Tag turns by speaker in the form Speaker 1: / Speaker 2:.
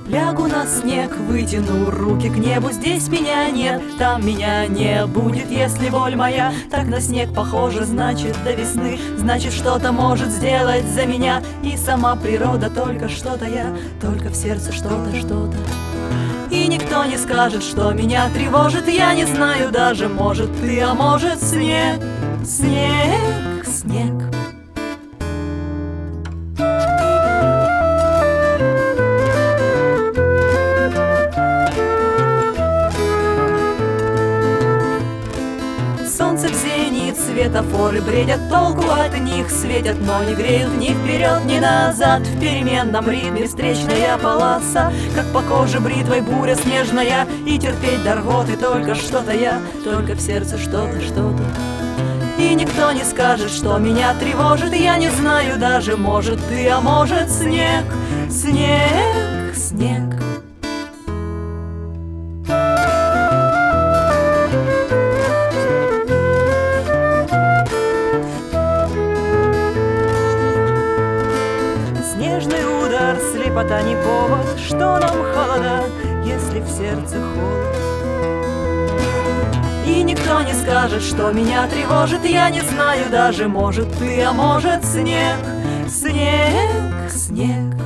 Speaker 1: Лягу на снег, вытяну руки к небу. Здесь меня нет, там меня не будет. Если боль моя так на снег похожа, значит до весны, значит что-то может сделать за меня. И сама природа, только что-то я, только в сердце что-то, что-то. И никто не скажет, что меня тревожит. Я не знаю даже, может ты, а может снег. Снег, снег. Солнце в зенит, светофоры бредят, толку от них светят, но не греют ни вперед, ни назад. В переменном ритме встречная полоса, как по коже бритвой буря снежная. И терпеть до рвоты только что-то я, только в сердце что-то, что-то. И никто не скажет, что меня тревожит. Я не знаю даже, может ты, а может снег. Снег, снег. Снежный удар, слепота не повод. Что нам холода, если в сердце холод? И никто не скажет, что меня тревожит. Я не знаю даже, может ты, а может снег. Снег, снег.